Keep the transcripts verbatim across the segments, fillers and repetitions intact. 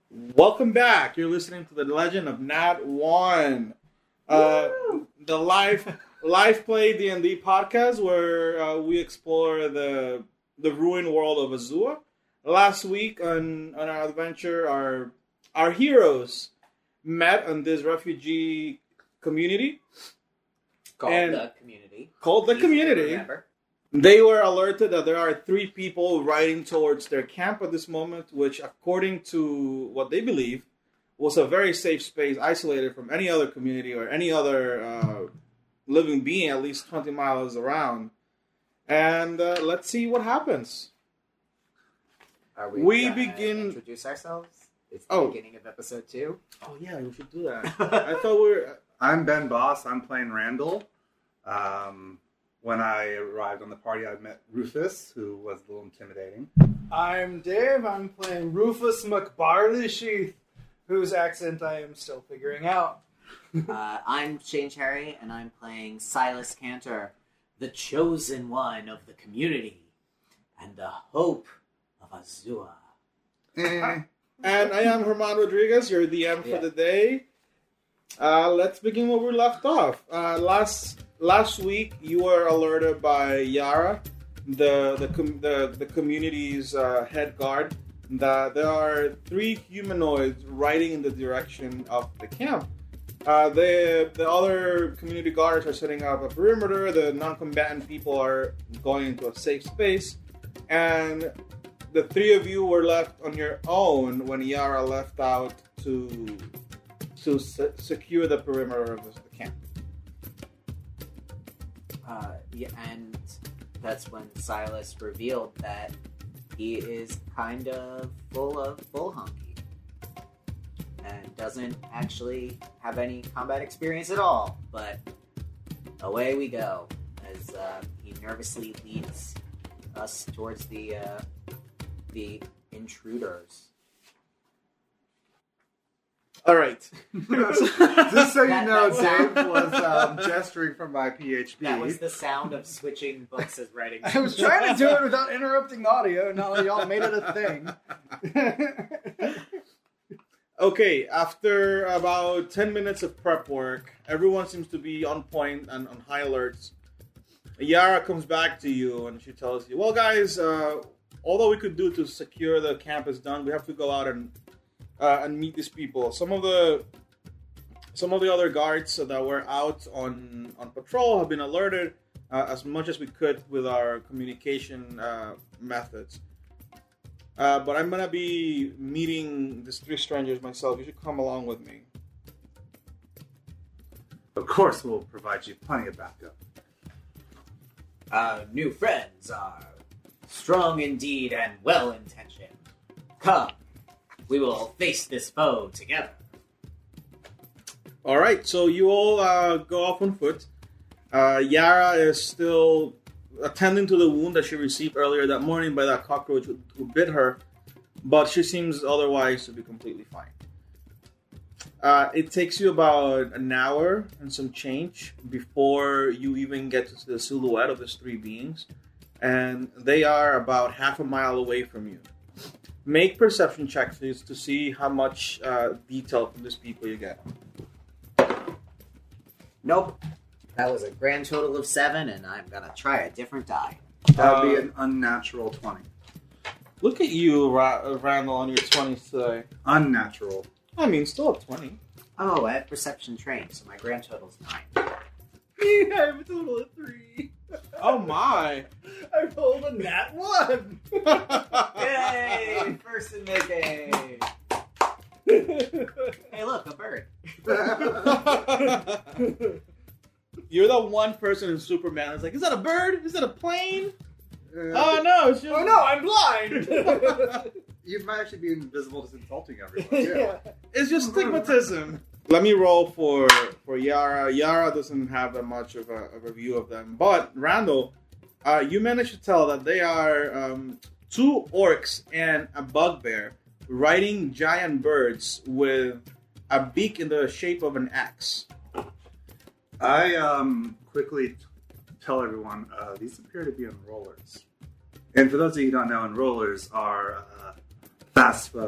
Welcome back. You're listening to the Legend of Nat One, uh, the live live play D and D podcast where uh, we explore the the ruined world of Azua. Last week on, on our adventure, our our heroes met on this refugee community Called and the community. Called the Easy to community. remember. They were alerted that there are three people riding towards their camp at this moment, which, according to what they believe, was a very safe space, isolated from any other community or any other uh, living being, at least twenty miles around. And uh, let's see what happens. Are we, We gonna begin- introduce ourselves? It's the Oh. beginning of episode two. Oh yeah, we should do that. I thought we were. I'm Ben Boss. I'm playing Randall. Um, when I arrived on the party, I met Rufus, who was a little intimidating. I'm Dave. I'm playing Rufus McBarley Sheath, whose accent I am still figuring out. uh, I'm Shane Cherry, and I'm playing Silas Cantor, the chosen one of the community, and the hope of Azua. Eh. And I am Herman Rodriguez, your D M for Yeah. the day. Uh, let's begin where we left off. Uh, last last week, you were alerted by Yara, the the com- the, the community's uh, head guard, that there are three humanoids riding in the direction of the camp. Uh, the the other community guards are setting up a perimeter. The non-combatant people are going into a safe space, and the three of you were left on your own when Yara left out to to se- secure the perimeter of the camp. Uh, yeah, and that's when Silas revealed that he is kind of full of bull honky and doesn't actually have any combat experience at all. But away we go as uh, he nervously leads us towards the uh, the intruders. All right. Just so you That- know, that- Dave was um, gesturing from my P H D. That was the sound of switching books as writing. I was trying to do it without interrupting audio, and now y'all made it a thing. Okay, after about ten minutes of prep work, everyone seems to be on point and on high alerts. Yara comes back to you and she tells you, well, guys, uh, although we could do to secure the camp is done, we have to go out and uh, and meet these people. Some of the some of the other guards that were out on, on patrol have been alerted uh, as much as we could with our communication uh, methods. Uh, but I'm gonna be meeting these three strangers myself. You should come along with me. Of course, we'll provide you plenty of backup. Our new friends are strong indeed and well-intentioned. Come, we will face this foe together. All right, so you all uh, go off on foot. Uh, Yara is still attending to the wound that she received earlier that morning by that cockroach who, who bit her, but she seems otherwise to be completely fine. Uh, it takes you about an hour and some change before you even get to the silhouette of these three beings, and they are about half a mile away from you. Make perception checks please, to see how much uh, detail from these people you get. Nope. That was a grand total of seven, and I'm gonna try a different die. That would be Uh, an unnatural twenty. Look at you, Ra- Randall, on your twenties today. Unnatural. I mean, still a twenty. Oh, I have perception trained, so my grand total's nine. I have a total of three. Oh my! I rolled a nat one. Yay! First in the game. Hey, look, a bird. You're the one person in Superman that's like, is that a bird? Is that a plane? Oh no, it's just... Oh no, I'm blind. You might actually be invisible, just insulting everyone. Too. Yeah. It's just stigmatism. Let me roll for for Yara. Yara doesn't have that much of a, of a view of them, but Randall, uh, you managed to tell that they are um, two orcs and a bugbear riding giant birds with a beak in the shape of an axe. I um, quickly t- tell everyone uh, these appear to be enrollers. And for those of you who don't know, enrollers are uh, fast uh,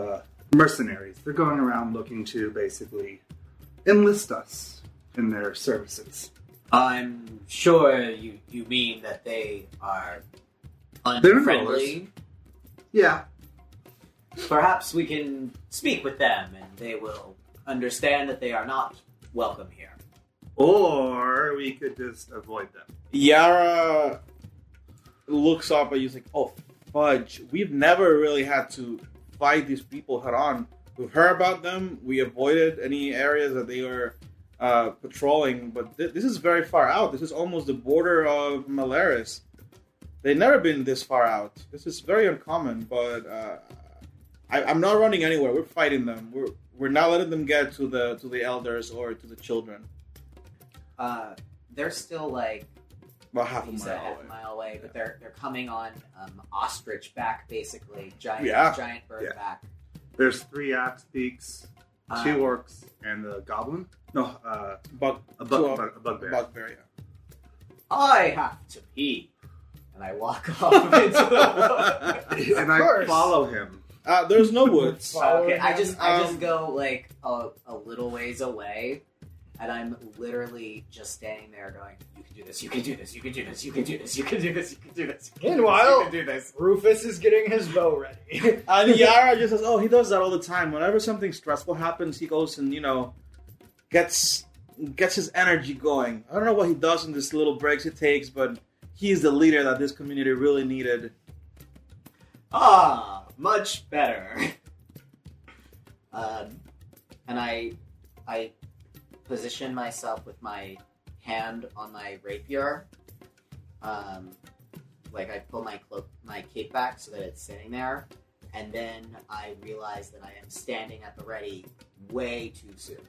mercenaries. They're going around looking to basically enlist us in their services. I'm sure you, you mean that they are They're unfriendly. Yeah. Perhaps we can speak with them and they will understand that they are not welcome here. Or we could just avoid them. Yara looks up at you, like, "Oh, fudge! We've never really had to fight these people head on. We've heard about them. We avoided any areas that they were uh, patrolling, but th- this is very far out. This is almost the border of Malaris. They've never been this far out. This is very uncommon, but uh, I, I'm not running anywhere. We're fighting them. We're we're not letting them get to the to the elders or to the children. Uh, they're still like About half a you mile said, half away. a mile away, but they're they're coming on um, ostrich back, basically giant Yeah. giant bird Yeah. back. There's three axe peaks, two Um, orcs, and a goblin. No, uh, Bug, a, to bug, a- bug, a bugbear. bugbear, yeah. I have to pee, and I walk off into the and I course. follow him. Uh, there's no woods. Follow Okay, I him. just I just Um, go like a, a little ways away, and I'm literally just standing there going, "You can do this. You can do this. You can do this. You can do this. You can do this. You can do this." You can do this, Meanwhile- you can do this. Rufus is getting his bow ready. And Yara just says, "Oh, he does that all the time. Whenever something stressful happens, he goes and you know gets gets his energy going. I don't know what he does in these little breaks he takes, but he's the leader that this community really needed." Ah, much better. um, and I I position myself with my hand on my rapier. Um, like I pull my cloak, my cape back so that it's sitting there, and then I realize that I am standing at the ready way too soon.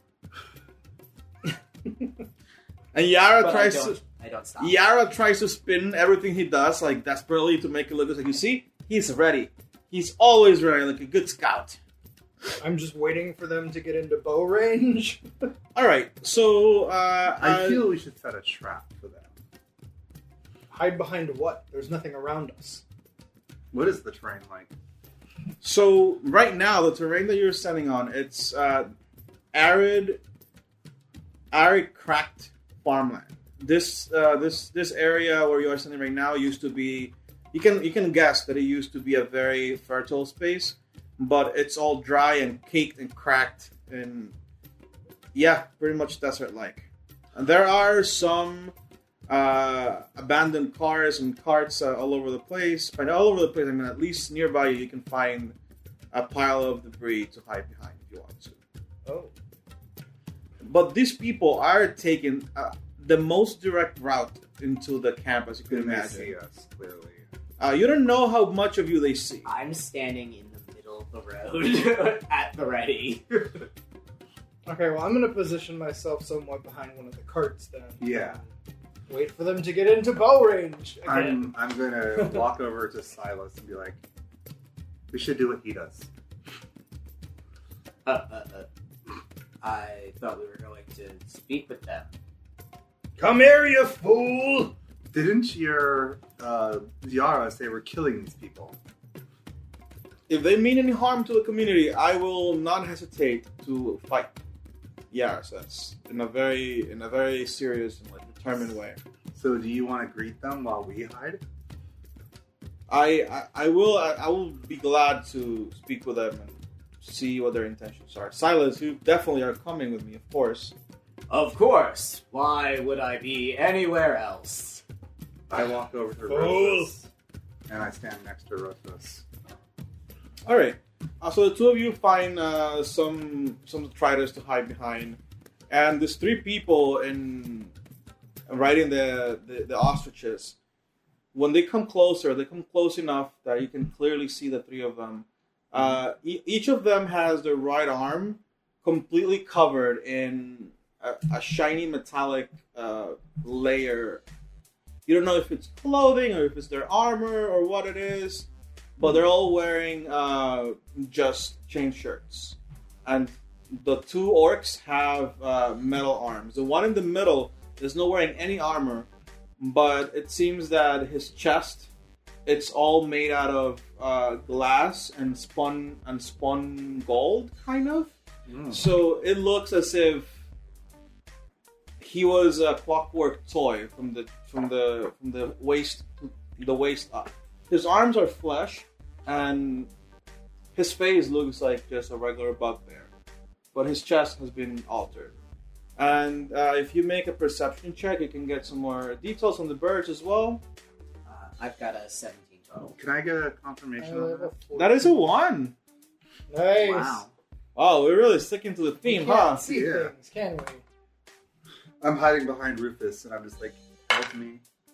And Yara But I tries don't, to I don't stop. Yara tries to spin everything he does like desperately to make it look like you see he's ready. He's always ready, like a good scout. I'm just waiting for them to get into bow range. All right, so uh, I uh, feel we should set a trap for them. Hide behind what? There's nothing around us. What is the terrain like? So right now, the terrain that you're standing on, it's uh, arid, arid, cracked farmland. This uh, this this area where you are standing right now used to be. You can you can guess that it used to be a very fertile space, but it's all dry and caked and cracked and yeah, pretty much desert-like. And there are some uh, abandoned cars and carts uh, all over the place. But all over the place, I mean, at least nearby you, you can find a pile of debris to hide behind if you want to. Oh. But these people are taking uh, the most direct route into the camp, as you can Can they imagine. see us clearly? Uh, you don't know how much of you they see. I'm standing in the middle of the road at the ready. Okay, well, I'm going to position myself somewhat behind one of the carts then. Yeah. Wait for them to get into bow range again. I'm I'm gonna walk over to Silas and be like, we should do what he does. Uh, uh, uh. I thought we were going to speak with them. Come here, you fool! Didn't your uh, Yara say we're killing these people? If they mean any harm to the community, I will not hesitate to fight. Yeah, so that's in a very in a very serious and like determined way. So do you want to greet them while we hide? I I, I will I, I will be glad to speak with them and see what their intentions are. Silas, you definitely are coming with me, of course. Of course. Why would I be anywhere else? I walk over to Fool. Rufus and I stand next to Rufus. All right. Uh, so the two of you find uh, some some detritus to hide behind, and there's three people in riding the, the the ostriches. When they come closer, they come close enough that you can clearly see the three of them. Uh, e- each of them has their right arm completely covered in a, a shiny metallic uh, layer. You don't know if it's clothing or if it's their armor or what it is. But they're all wearing uh, just chain shirts. And the two orcs have uh, metal arms. The one in the middle is not wearing any armor, but it seems that his chest it's all made out of uh, glass and spun and spun gold, kind of. Mm. So it looks as if he was a clockwork toy from the from the from the waist the waist up. His arms are flesh, and his face looks like just a regular bugbear, but his chest has been altered. And uh, if you make a perception check, you can get some more details on the birds as well. Uh, I've got a seventeen total. Can I get a confirmation I on have that? a That is a one. Nice. Wow. Oh, we're really sticking to the We theme, can't huh? see Yeah. things, can we? I'm hiding behind Rufus, and I'm just like, help me.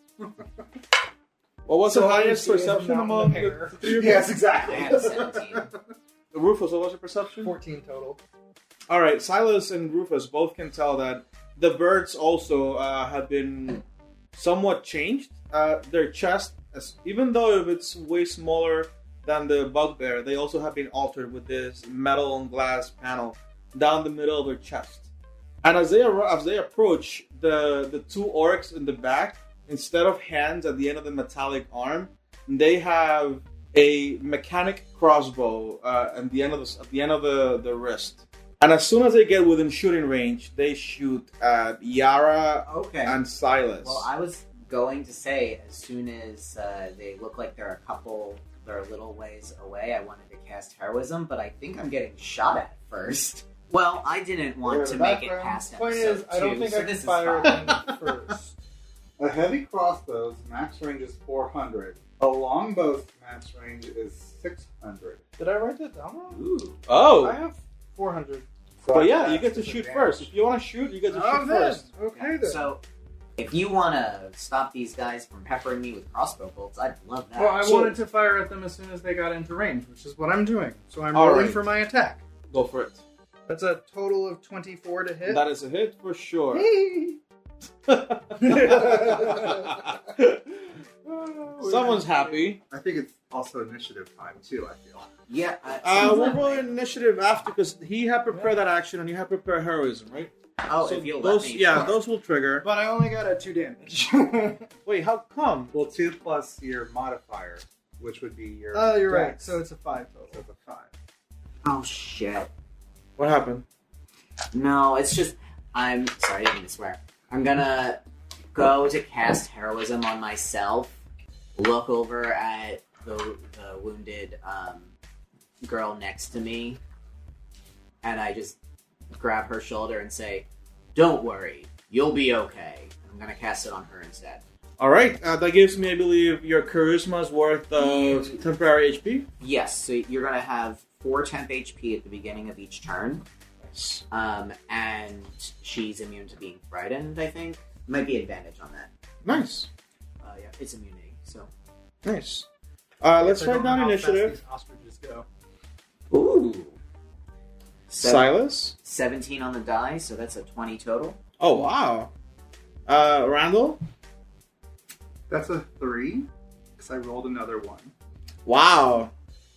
What was So the all you highest see is a perception mountain among of the hair. the three of Yes, you? exactly. I had a seventeen. Rufus, what was your perception? fourteen total. All right, Silas and Rufus both can tell that the birds also uh, have been somewhat changed. Uh, their chest, as, even though if it's way smaller than the bugbear, they also have been altered with this metal and glass panel down the middle of their chest. And as they ar- as they approach the the two orcs in the back, instead of hands at the end of the metallic arm, they have a mechanic crossbow uh, at the end of the at the end of the, the wrist. And as soon as they get within shooting range, they shoot at Yara Okay. and Silas. Well, I was going to say, as soon as uh, they look like they're a couple, they're a little ways away, I wanted to cast Heroism, but I think I'm getting shot at first. Well, I didn't want Where to the make it background past Point episode is, I don't two, think so I can this is fire fine. them first. A heavy crossbow's max range is four hundred. A longbow's max range is six hundred. Did I write that down wrong? Ooh. oh, I have four hundred. but yeah, you get to shoot first. If you want to shoot, you get to Oh, shoot then. first. Okay then. So, if you want to stop these guys from peppering me with crossbow bolts, I'd love that. Well, I So- wanted to fire at them as soon as they got into range, which is what I'm doing. So I'm All rolling right. for my attack. Go for it. That's a total of twenty-four to hit. That is a hit for sure. Someone's happy. I think it's also initiative time, too, I feel. yeah. Uh, Uh, so we're let me- rolling initiative after because he had prepared that action and you had prepared heroism, right? Oh, So if you'll those, let me. yeah, sure. those will trigger. But I only got a two damage. Wait, how come? Well, two plus your modifier, which would be your. Oh, you're right. dex. So it's a five total. So it's a five. Oh, shit. What happened? No, it's just I'm sorry, I didn't mean to swear. I'm gonna go to cast heroism on myself, look over at the, the wounded um, girl next to me, and I just grab her shoulder and say, "Don't worry, you'll be okay." I'm gonna cast it on her instead. All right, uh, that gives me, I believe, your charisma's worth of temporary H P. Yes, so you're gonna have four temp H P at the beginning of each turn. Nice. Um, and she's immune to being frightened, I think. Might be advantage on that. Nice. Uh, yeah, it's immunity, so. Nice. Uh, let's I don't write know down how fast initiative. these ostriches go. Ooh. Seven, Silas. seventeen on the die, so that's a twenty total. Oh, wow. Uh, Randall. That's a three, because I rolled another one. Wow.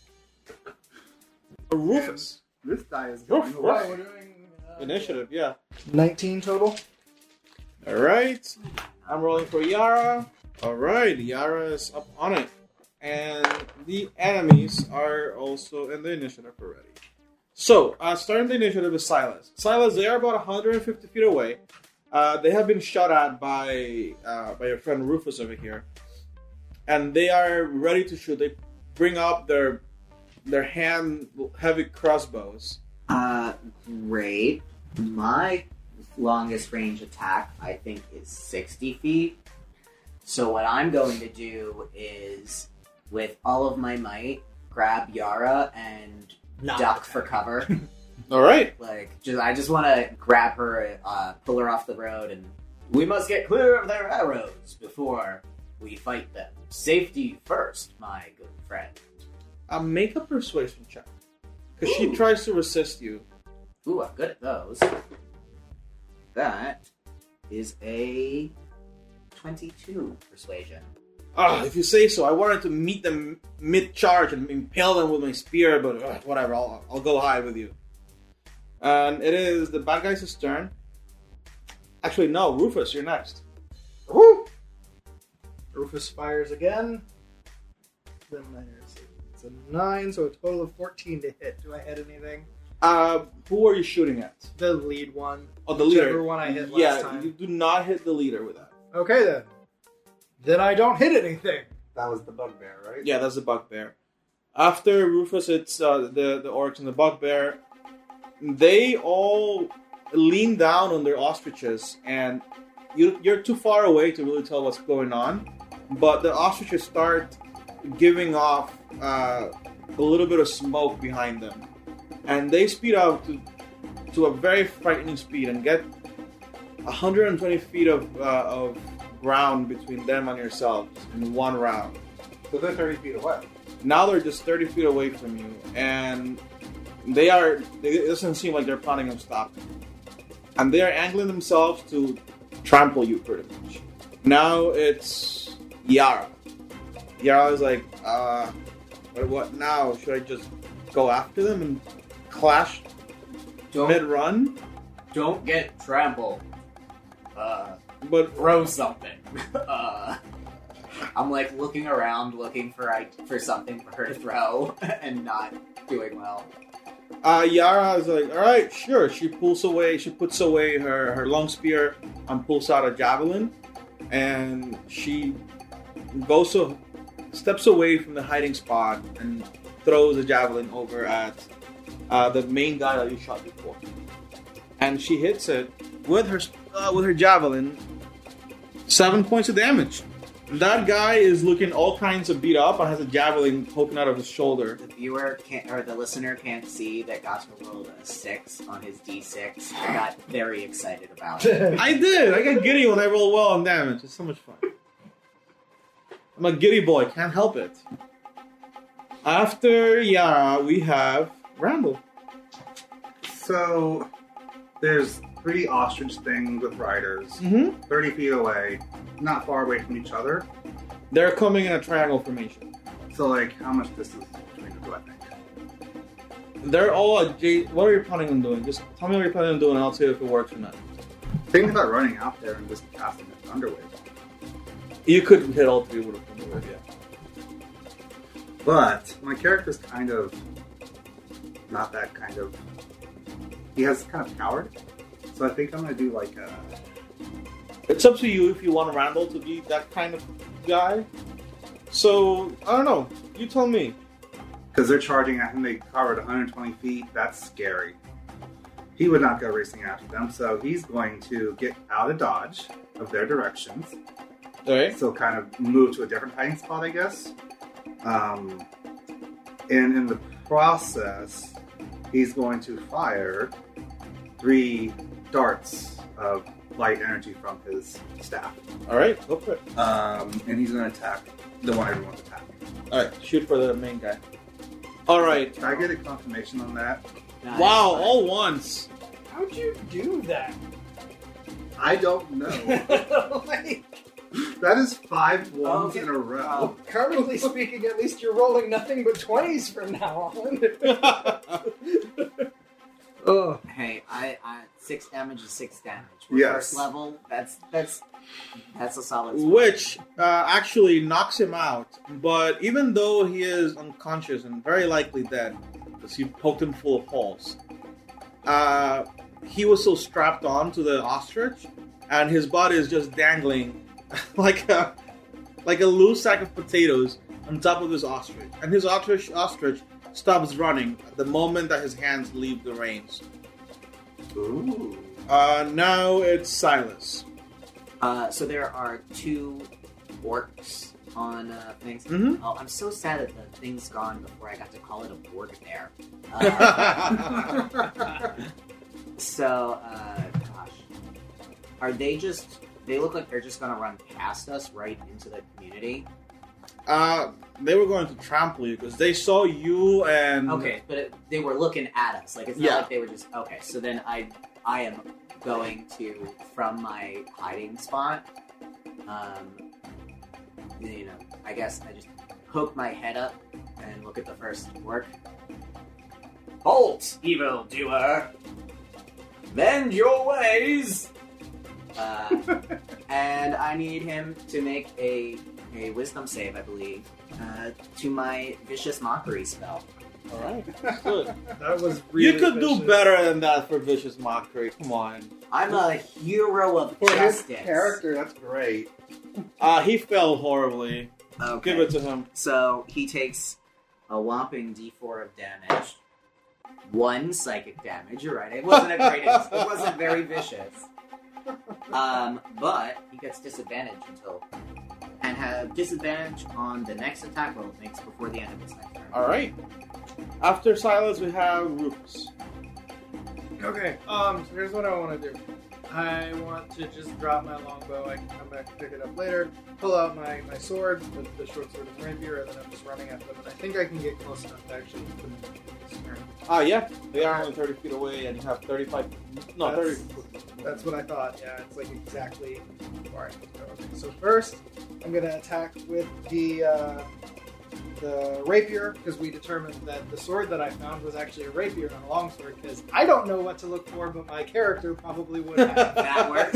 Rufus. This die is You're going first. away. we're doing uh, Initiative, yeah. nineteen total. All right. I'm rolling for Yara. All right, Yara is up on it. And the enemies are also in the initiative already. So, uh, starting the initiative is Silas. Silas, they are about one hundred fifty feet away. Uh, they have been shot at by uh, by your friend Rufus over here. And they are ready to shoot. They bring up their their hand heavy crossbows. Uh, great. My longest range attack, I think, is sixty feet. So what I'm going to do is, with all of my might, grab Yara and duck for cover. All right. Like, just I just want to grab her, uh, pull her off the road, and we must get clear of their arrows before we fight them. Safety first, my good friend. Uh, make a persuasion check. Because she Ooh. tries to resist you. Ooh, I'm good at those. That is a twenty-two persuasion. Ah, if you say so. I wanted to meet them mid-charge and impale them with my spear, but uh, whatever, I'll, I'll go high with you. And it is the bad guy's turn. Actually, no, Rufus, you're next. Woo! Rufus fires again. then nine or six. It's a nine, so a total of fourteen to hit. Do I hit anything? Uh, who are you shooting at? The lead one. Oh, the Whichever leader. one I hit last yeah, time. you do not hit the leader with that. Okay, then. Then I don't hit anything. That was the bugbear, right? Yeah, that's the bugbear. After Rufus, it's uh, the the orcs and the bugbear. They all lean down on their ostriches, and you you're too far away to really tell what's going on. But the ostriches start giving off uh, a little bit of smoke behind them, and they speed out to to a very frightening speed and get one hundred twenty feet of uh, of ground between them and yourselves in one round. So they're thirty feet away. Now they're just thirty feet away from you, and they are. It doesn't seem like they're planning on stopping. And they are angling themselves to trample you, pretty much. Now it's Yara. Yara is like, uh, what, what now? Should I just go after them and clash Don't mid-run? don't get trampled. Uh, But throw something. uh, I'm like looking around, looking for I for something for her to throw, and not doing well. Uh, Yara is like, all right, sure. She pulls away, she puts away her, her long spear and pulls out a javelin. And she goes to, steps away from the hiding spot and throws a javelin over at uh, the main guy that you shot before. And she hits it with her uh, with her javelin, seven points of damage. That guy is looking all kinds of beat up and has a javelin poking out of his shoulder. The viewer can't, or the listener can't see that Gosper rolled a six on his d six. I got very excited about it. I did. I get giddy when I roll well on damage. It's so much fun. I'm a giddy boy. Can't help it. After Yara, we have Randall. So there's three ostrich things with riders, Mm-hmm. thirty feet away, not far away from each other. They're coming in a triangle formation. So, like, how much distance between them do I think? They're all adjacent. What are you planning on doing? Just tell me what you're planning on doing, and I'll tell you if it works or not. Thinking about running out there and just casting a Thunderwave. You could hit all three with a Thunderwave, yeah. But my character's kind of not that kind of. He has kind of coward. So I think I'm gonna do like a. It's up to you if you want Randall to be that kind of guy. So, I don't know. You tell me. Because they're charging at him, they covered one hundred twenty feet. That's scary. He would not go racing after them, so he's going to get out of dodge of their directions. Alright. So kind of move to a different hiding spot, I guess. Um, and in the process, he's going to fire three darts of light energy from his staff. Alright, go for it. Um, and he's going to attack the one everyone's attacking. Alright, shoot for the main guy. Alright. Can I get a confirmation on that? Nice. Wow, all once. How'd you do that? I don't know. like, That is five ones Okay. in a row. Oh. currently speaking, at least you're rolling nothing but twenties from now on. Ugh. Hey, I, I six damage is six damage. We're Yes. First level. That's that's that's a solid. spot. Which uh, actually knocks him out. But even though he is unconscious and very likely dead, because you poked him full of holes, uh, he was so strapped on to the ostrich, and his body is just dangling like a like a loose sack of potatoes on top of this ostrich. And his ostrich ostrich stops running at the moment that his hands leave the reins. Ooh. Uh, now it's Silas. Uh, so there are two orcs on uh, things. Mhm. Oh, I'm so sad that the thing's gone before I got to call it a borg there. Uh, so, uh, gosh, are they just? They look like they're just gonna run past us right into the community. Uh, they were going to trample you because they saw you and Okay, but it, they were looking at us. Like it's not Yeah. like they were just okay. So then I, I am going to from my hiding spot. Um, you know, I guess I just poke my head up and look at the first orc. Halt, evil doer! Mend your ways. Uh, and I need him to make a a wisdom save, I believe. uh, to my vicious mockery spell. All right, good. That was really You could vicious. do better than that for vicious mockery. Come on. I'm a hero of For his justice. character, that's great. Uh, he fell horribly. Okay. Give it to him. So he takes a whopping D four of damage, one psychic damage. You're right. It wasn't a great. It wasn't very vicious. Um, but he gets disadvantage until and have disadvantage on the next attack roll it makes before the end of his next turn. All right. After Silas, we have Rufus. Okay, um, so here's what I want to do. I want to just drop my longbow. I can come back and pick it up later. Pull out my, my sword, the, the short sword and rapier, and then I'm just running at them. And I think I can get close enough to actually hit them in this turn. Ah, yeah. They are only thirty feet away, and you have thirty-five. No, That's- thirty. That's what I thought. Yeah, it's like exactly where I can go. Okay, so first, I'm gonna attack with the uh, the rapier because we determined that the sword that I found was actually a rapier, not a longsword. Because I don't know what to look for, but my character probably would have. That works.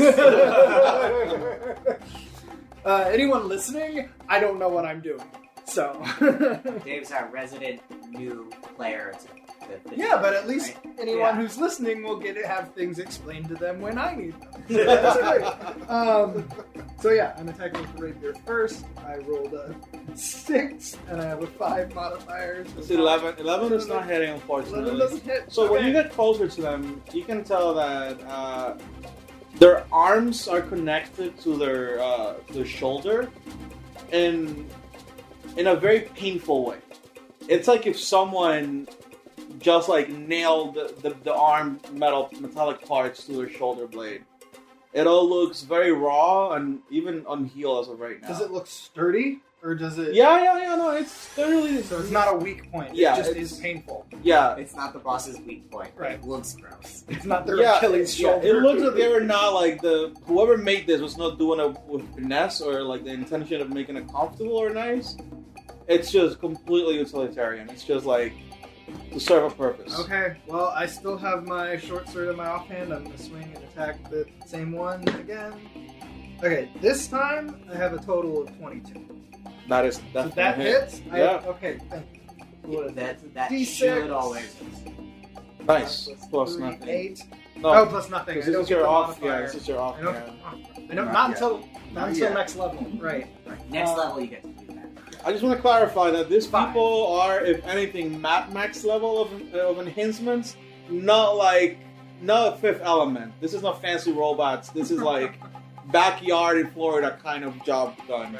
uh, anyone listening? I don't know what I'm doing. So Dave's our resident new player. To, to, to yeah, but at least right? anyone Yeah. who's listening will get to have things explained to them when I need them. So that's great. Um, so yeah, I'm attacking with the rapier first. I rolled a six, and I have a five modifiers. It's eleven. eleven is not hitting, eleven unfortunately. doesn't hit. So when Okay. you get closer to them, you can tell that uh, their arms are connected to their uh, their shoulder, in in a very painful way. It's like if someone just like nailed the, the, the arm metal metallic parts to their shoulder blade. It all looks very raw and even unhealed as of right now. Does it look sturdy, or does it? Yeah, yeah, yeah. No, it's literally. So it's not a weak point. Yeah, it just it's- is painful. Yeah, It's not the boss's weak point. Right. It looks gross. It's not their yeah, Achilles yeah, shoulder. it looks like they were not like the whoever made this was not doing it with finesse or like the intention of making it comfortable or nice. It's just completely utilitarian. It's just like to serve a purpose. Okay, well, I still have my short sword in my offhand. I'm going to swing and attack the same one again. Okay, this time I have a total of twenty-two. That is So definitely that a hit. hits? I Yeah. have, okay, thank you. What is That that D six. should always. Nice. Plus Plus three, nothing. Eight. No, Oh, plus nothing. because I this don't is get your the off. modifier. Yeah, this is your off. I don't. hand. I don't Not not yet. until not Not until yet. next level. Right. Right. Next Uh, level, you get to do that. I just want to clarify that these Five. people are, if anything, Mad Max level of, of enhancements, not like not Fifth Element. This is not fancy robots. This is like backyard in Florida kind of job done.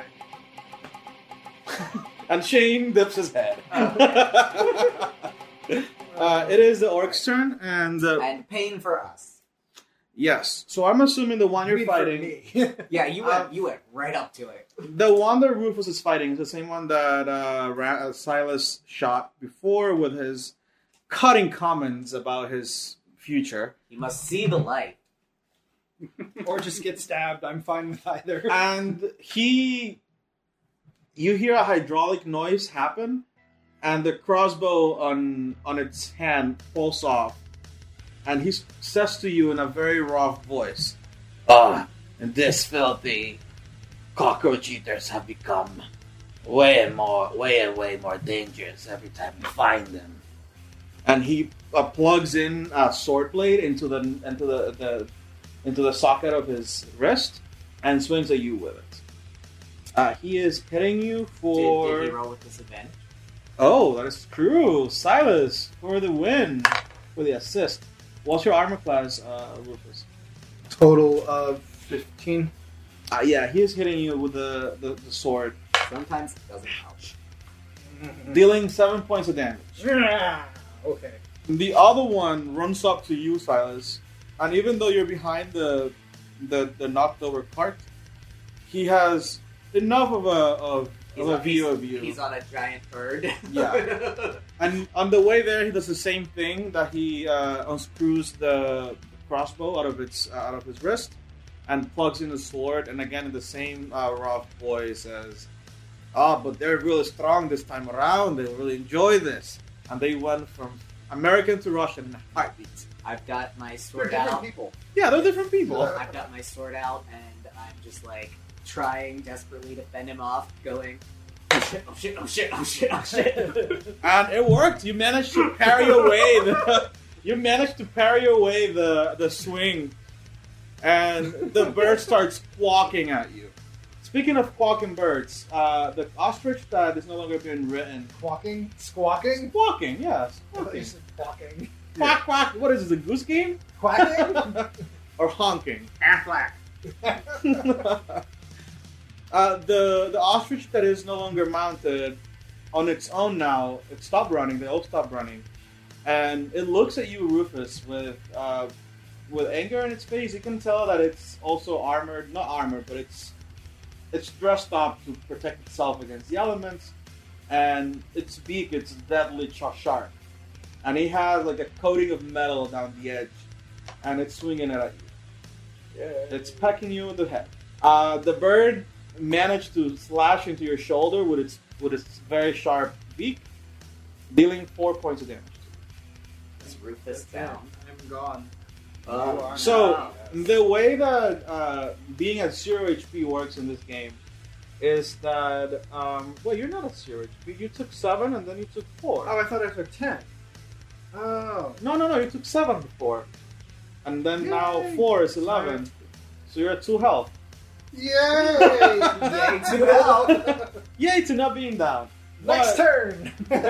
And Shane dips his head. uh, it is the orc's turn, and uh, And pain for us. yes. So I'm assuming the one You you're mean for fighting. me. Yeah, you went Um, you went right up to it. The one that Rufus is fighting is the same one that uh, Ra- uh, Silas shot before with his cutting comments about his future. You must see the light. Or just get stabbed. I'm fine with either. And he... You hear a hydraulic noise happen, and the crossbow on, on its hand falls off. And he s- says to you in a very rough voice, "Ah, and this filthy cockroach eaters have become way more, way and way more dangerous every time you find them." And he uh, plugs in a sword blade into the into the, the into the socket of his wrist and swings at you with it. Uh, he is hitting you Did, for. did he roll with disadvantage? Oh, that is true. Silas for the win, for the assist. What's your armor class, uh, Rufus? Total of fifteen. Uh, yeah, he is hitting you with the, the, the sword, Sometimes it doesn't help. dealing seven points of damage. Okay. The other one runs up to you, Silas, and even though you're behind the the, the knocked over cart, he has enough of a of, of a on, view he's- of you. He's on a giant bird. Yeah. And on the way there, he does the same thing, that he uh, unscrews the crossbow out of its uh, out of his wrist and plugs in the sword. And again, in the same uh, rough voice, says, "Ah, but they're really strong this time around. They really enjoy this." And they went from American to Russian in a heartbeat. I've got my They're sword different out. people. Yeah, they're different people. I've got my sword out, and I'm just like trying desperately to fend him off, going, shit, oh shit, oh shit, oh shit, oh shit. And it worked. You managed to parry away the. You managed to parry away the the swing, and the bird starts squawking at you. Speaking of quacking birds, uh, the ostrich that is no longer being written. Quacking? Squawking? Squawking, yes. I thought Squawking. you said quacking. Quack, quack. What is this, a goose game? Quacking? Or honking? Affleck. uh, the, the ostrich that is no longer mounted on its own now, it stopped running, they all stopped running. And it looks at you, Rufus, with uh, with anger in its face. You can tell that it's also armored, not armored, but it's it's dressed up to protect itself against the elements. And its beak, it's deadly sharp. And it has like a coating of metal down the edge, and it's swinging it at you. Yeah. It's pecking you in the head. Uh, the bird managed to slash into your shoulder with its with its very sharp beak, dealing four points of damage. Is Rufus Damn, down? I'm gone. Oh, So no. the way that uh, being at zero H P works in this game is that um, well, you're not at zero H P. You took seven and then you took four. Oh, I thought I took ten. Oh. No, no, no. You took seven before, and then now Yay. four is eleven. So you're at two health. Yay! Yay to help. Yay to not being down. Next But- turn!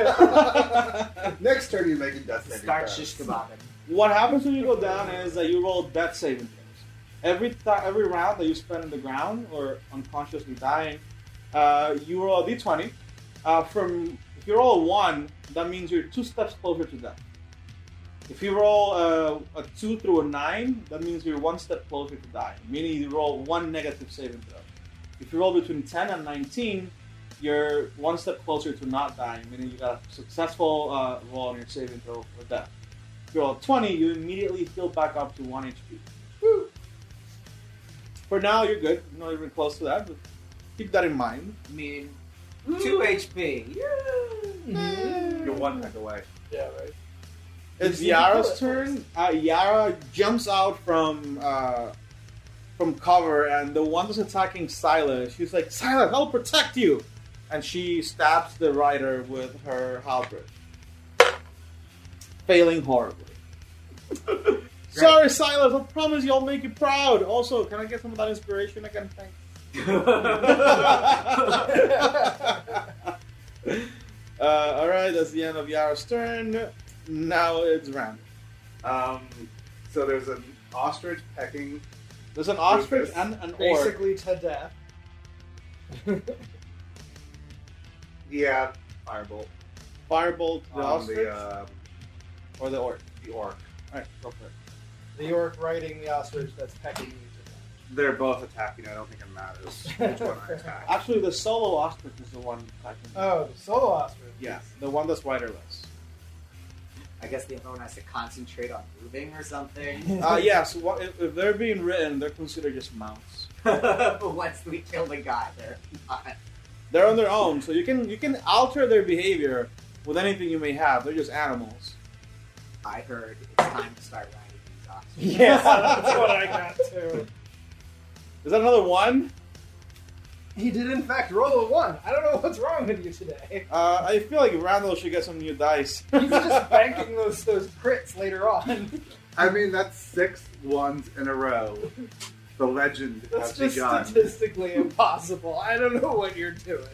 Next turn, you make a death saving Start throw. shish kebabbing. What happens when you go down is that you roll death saving throws. Every th- every round that you spend on the ground or unconsciously dying, uh, you roll a d twenty. Uh, from if you roll a one, that means you're two steps closer to death. If you roll a, a two through a nine, that means you're one step closer to dying. Meaning you roll one negative saving throw. If you roll between ten and nineteen, you're one step closer to not dying. Meaning you got a successful uh, roll on your saving throw for death. If you roll a twenty, you immediately heal back up to one H P. Woo. For now, you're good. You're not even close to that, but keep that in mind. I mean, two H P. You're one hit away. Yeah, right. It's You can Yara's kill it turn. Uh, Yara jumps out from uh, from cover, and the one that's attacking Silas, she's like, "Silas, I'll protect you!" And she stabs the rider with her halberd, failing horribly. Sorry, Silas. I promise you I'll make you proud. Also, can I get some of that inspiration again? Thanks. uh, all right, that's the end of Yara's turn. Now it's round. Um, so there's an ostrich pecking. There's an ostrich Rufus. and an orc. Basically to death. Yeah, firebolt Firebolt the on ostrich the uh, or the orc. the orc. All right, go for it. The orc riding the ostrich that's pecking you to death. They're both attacking. I don't think it matters which one I attack. Actually, the solo ostrich is the one attacking. you. Oh, the solo ostrich. Yeah, the one that's riderless. I guess the other one has to concentrate on moving or something. Uh, yeah, so what, if, if they're being written, they're considered just mounts. But once we kill the guy, they're not. They're on their own, so you can you can alter their behavior with anything you may have. They're just animals. I heard it's time to start riding these ostriches. Yeah, that's what I got too. Is that another one? He did in fact roll a one. I don't know what's wrong with you today. Uh, I feel like Randall should get some new dice. He's just banking those those crits later on. I mean, that's six ones in a row. The legend That's has just begun. statistically impossible. I don't know what you're doing.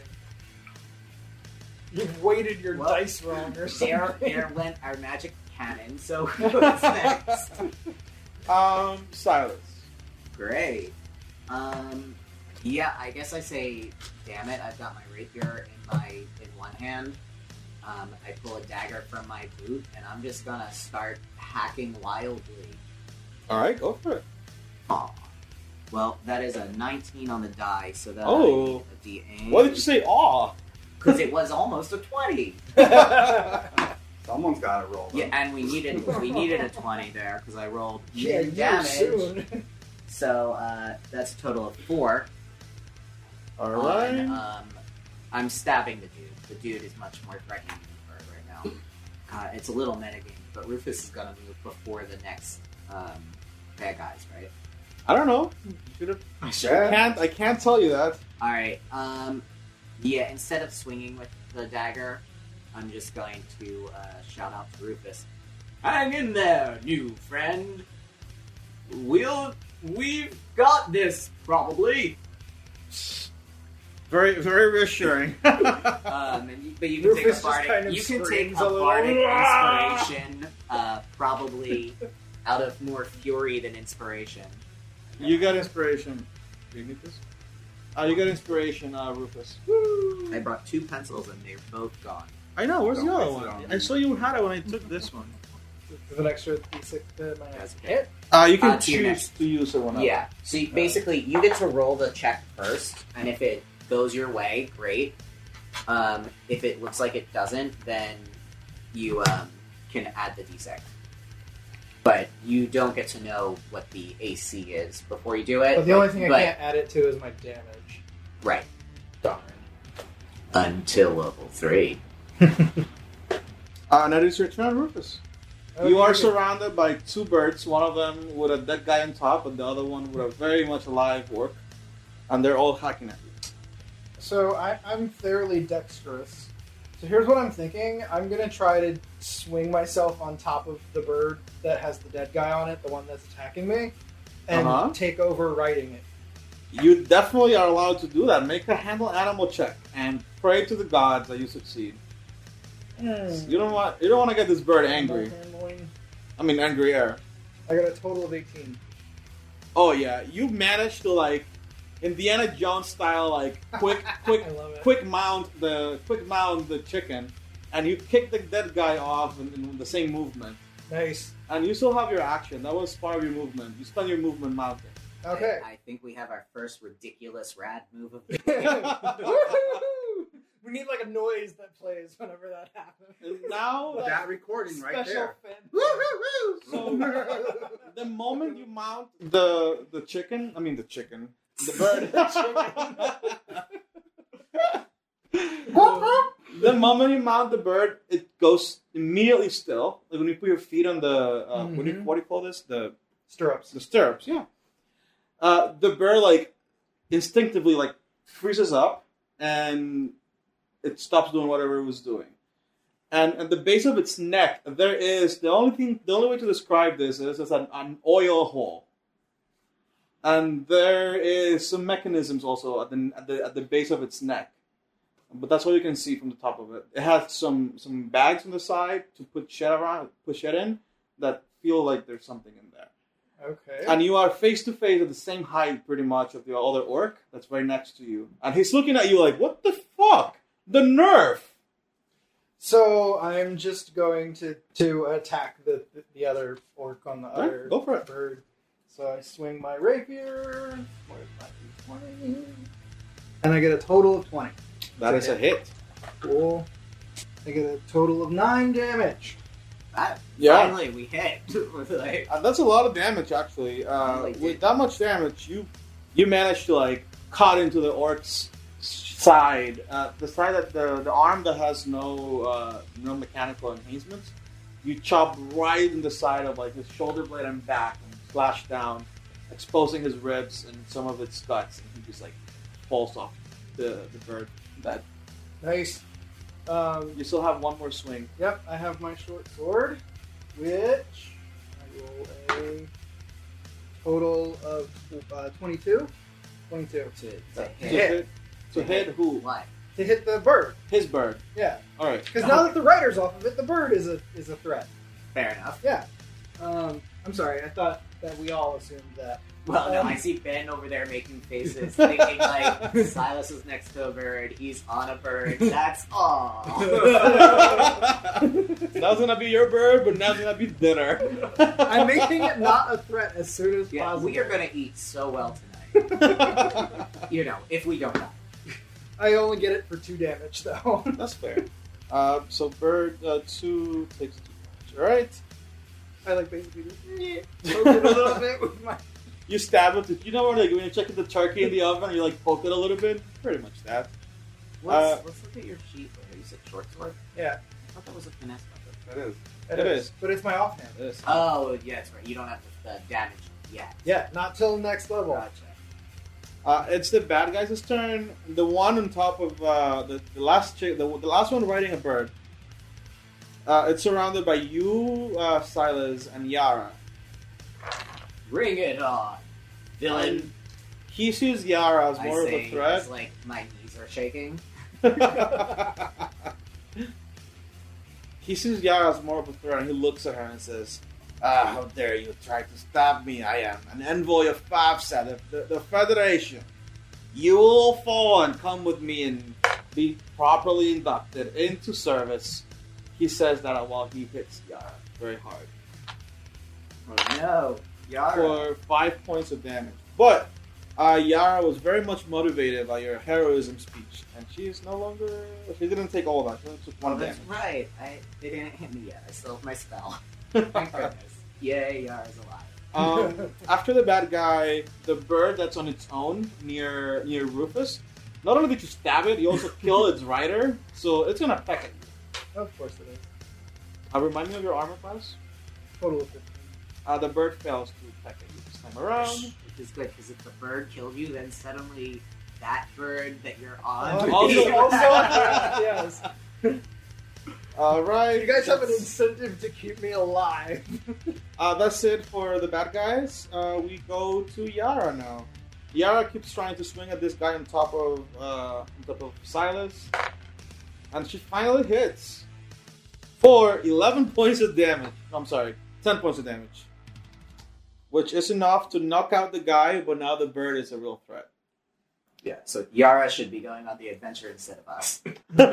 You've weighted your Well, dice wrong or There, something. there went our magic cannon, so what's next? Um, Silas. Great. Um, yeah, I guess I say, damn it, I've got my rapier in my in one hand. Um, I pull a dagger from my boot, and I'm just gonna start hacking wildly. All right, go for it. Aw. Well, that is a nineteen on the die, so that Oh. a D eight. What did you say? Aw. Because it was almost a twenty. Someone's got to roll. Them. Yeah, and we needed we needed a twenty there because I rolled Yeah, min you damage. soon. So uh, that's a total of four. All on, right. um, I'm stabbing the dude. The dude is much more threatening than the bird right now. Uh, it's a little metagame, but Rufus is gonna move before the next um, bad guys, right? I don't know. You should have. I I can't. I can't tell you that. All right. Um, Yeah, instead of swinging with the dagger, I'm just going to uh, shout out to Rufus. Hang in there, new friend. We'll... We've got this, probably. Very, very reassuring. um, and you, but you can Rufus take a just bardic, kind of you can take screams a a little. bardic inspiration, uh, probably out of more fury than inspiration. You got inspiration. Do you need this? Uh, you got inspiration, uh, Rufus. I brought two pencils and they're both gone. I know. Where's the Don't other waste it one? on I me. saw you had it when I took this one. With an extra d six to my That's hit. Uh, you can Uh, to your choose next. to use it whenever. Yeah. So you, basically, you get to roll the check first, and if it goes your way, great. Um, if it looks like it doesn't, then you um, can add the d six. But you don't get to know what the A C is before you do it. But the only thing I but- can't add it to is my damage. Right. Darn. Until level three. Uh, now it's your turn, Rufus. You are Okay. surrounded by two birds, one of them with a dead guy on top, and the other one with a very much alive orc. And they're all hacking at you. So I, I'm fairly dexterous. So here's what I'm thinking. I'm going to try to swing myself on top of the bird that has the dead guy on it, the one that's attacking me, and Uh-huh. take over riding it. You definitely are allowed to do that. Make a handle animal check and pray to the gods that you succeed. You don't want you don't want to get this bird angry. Handling. I mean, angrier. I got a total of eighteen. Oh yeah, you managed to like Indiana Jones style, like quick, quick, I love it. quick mount the quick mount the chicken, and you kick the dead guy off in, in the same movement. Nice. And you still have your action. That was part of your movement. You spend your movement mounting. Okay. I, I think we have our first ridiculous rad move of the Woohoo! We need like a noise that plays whenever that happens. And now, Like, That recording right special there. fan- so the moment you mount the the chicken, I mean the chicken, the bird. The moment you mount the bird, it goes immediately still. Like when you put your feet on the uh, what, do you, Mhm. what do you call this? The Stirrups. the stirrups. Yeah. Uh, the bird like instinctively like freezes up and it stops doing whatever it was doing. And at the base of its neck, there is the only thing. The only way to describe this is as an, an oil hole. And there is some mechanisms also at the, at the at the base of its neck. But that's all you can see from the top of it. It has some, some bags on the side to put shit around, put shit in that feel like there's something in there. Okay. And you are face to face at the same height, pretty much, of the other orc that's right next to you. And he's looking at you like, "What the fuck? The nerve!" So I'm just going to to attack the the, the other orc on the Alright, other go for it. bird. So I swing my rapier. Where's my D twenty? And I get a total of twenty. That is a hit. Cool. I get a total of nine damage. That, Yeah. Finally, we hit. Like, Uh, that's a lot of damage, actually. Uh, Like with it. that much damage, you you managed to like cut into the orc's side, uh, the side that the the arm that has no uh, no mechanical enhancements. You chop right in the side of like his shoulder blade and back, and slash down, exposing his ribs and some of its guts, and he just like falls off the the bird. That Nice. Um, you still have one more swing. yep, I have my short sword, which I roll a total of uh, twenty-two. twenty-two. to, to To hit. hit, to hit who? What? To hit the bird. His bird. Yeah. All right. Because now that the rider's off of it, the bird is a is a threat. Fair enough. Yeah. Um, I'm sorry. I thought that we all assumed that. Well, no, Um, I see Ben over there making faces, thinking like Silas is next to a bird, he's on a bird. That's all. Now's gonna be your bird, but now's gonna be dinner. I'm making it not a threat as soon as Yeah, possible. we are gonna eat so well tonight. You know, if we don't die. I only get it for two damage though. That's fair. Uh, so bird uh, two takes two damage. All right. I like basically just poke it a little bit with my. You stab it. You know where like when you check the turkey in the oven, you like poke it a little bit. Pretty much that. Let's, Uh, let's look at your sheet. Where you said short sword. Yeah, I thought that was a finesse weapon. It is. it, It is. is. But it's my offhand. It is. Oh, yeah, that's right. You don't have the uh, damage yet. Yeah, not till next level. Gotcha. Uh, it's the bad guys' turn. The one on top of uh, the, the last chick, the, the last one riding a bird. Uh, it's surrounded by you, uh, Silas, and Yara. Bring it on, villain. And he sees Yara as I more of say a threat. as, like, my knees are shaking. He sees Yara as more of a threat, and he looks at her and says, "Ah, how dare you try to stop me? I am an envoy of FAFSA, the, the, the Federation. You will fall and come with me and be properly inducted into service." He says that while he hits Yara very hard Oh no, Yara. for five points of damage. But uh, Yara was very much motivated by your heroism speech, and she is no longer. She didn't take all that. She only took one Oh, that's damage. right. I they didn't hit me yet. I still have my spell. Thank goodness. Yay, Yara's alive. Um, after the bad guy, the bird that's on its own near near Rufus. Not only did you stab it, you also kill its rider, so it's gonna peck at you. Of course it is. Uh, remind me of your armor class. Total of fifteen. Uh, the bird fails to peck at you this time around. Which is good, because if the bird killed you, then suddenly that bird that you're on Oh, would also- be- also, yes. All right, You guys have an that's- incentive to keep me alive. Uh, that's it for the bad guys. Uh, we go to Yara now. Yara keeps trying to swing at this guy on top of uh, on top of Silas, and she finally hits for eleven points of damage. I'm sorry, ten points of damage, which is enough to knock out the guy. But now the bird is a real threat. Yeah, so Yara should be going on the adventure instead of us.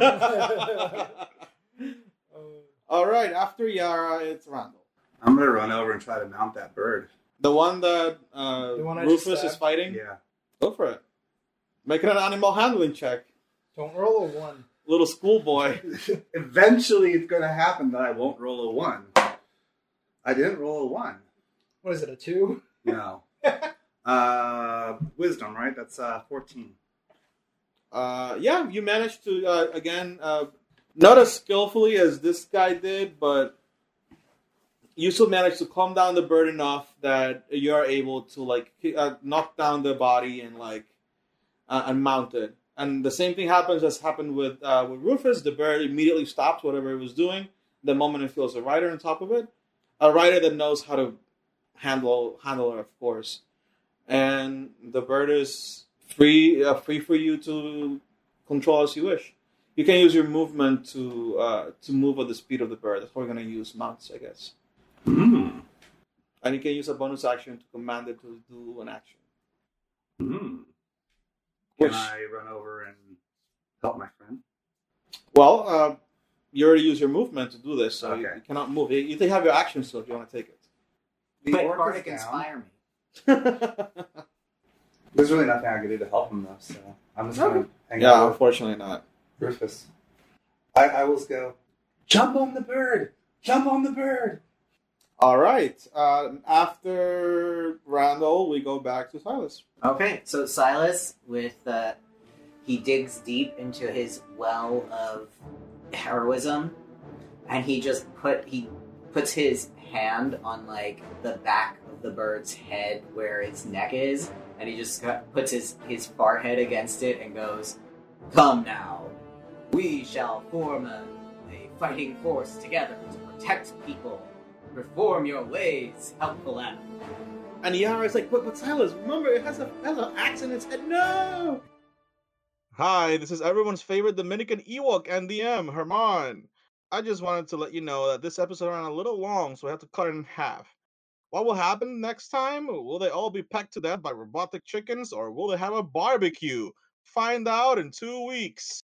All right, after Yara, it's Randall, I'm gonna run over and try to mount that bird. the one that uh, The one I just Rufus is stabbed? fighting. Yeah. Go for it. Make it an animal handling check. Don't roll a one. Little schoolboy. Eventually, it's gonna happen that I won't roll a one. I didn't roll a one. What is it, a two? No. uh, wisdom, right? That's uh, fourteen. Uh, yeah, you managed to uh, again, uh, not as skillfully as this guy did, but you still managed to calm down the bird enough that you are able to like uh, knock down the body and like uh, and mount it. And the same thing happens as happened with uh, with Rufus. The bird immediately stops whatever it was doing the moment it feels a rider on top of it, a rider that knows how to handle handle it, of course. And the bird is free uh, free for you to control as you wish. You can use your movement to uh, to move at the speed of the bird. That's why we're going to use mounts, I guess. Mm. And you can use a bonus action to command it to do an action. Mm. Which, Can I run over and help my friend? well, uh, you already use your movement to do this, so you, Okay. you cannot move. You, you have your action still if you want to take The Quick, orc Bardic, is down. inspire me. it. There's really nothing I can do to help him, though, so I'm just going to hang Yeah, out with unfortunately not. Rufus. I, I will go, jump on the bird! Jump on the bird! All right. Uh, after Randall, we go back to Silas. Okay, so Silas, with uh, he digs deep into his well of heroism, and he just put he puts his hand on like the back of the bird's head where its neck is, and he just got, puts his his forehead against it and goes, "Come now, we shall form a, a fighting force together to protect people. Reform your ways, helpful animal." And Yara's like, but, but Silas, remember, it has, a, it has an axe in its head. No! Hi, this is everyone's favorite Dominican Ewok and D M, Herman. I just wanted to let you know that this episode ran a little long, so I have to cut it in half. What will happen next time? Will they all be pecked to death by robotic chickens, or will they have a barbecue? Find out in two weeks.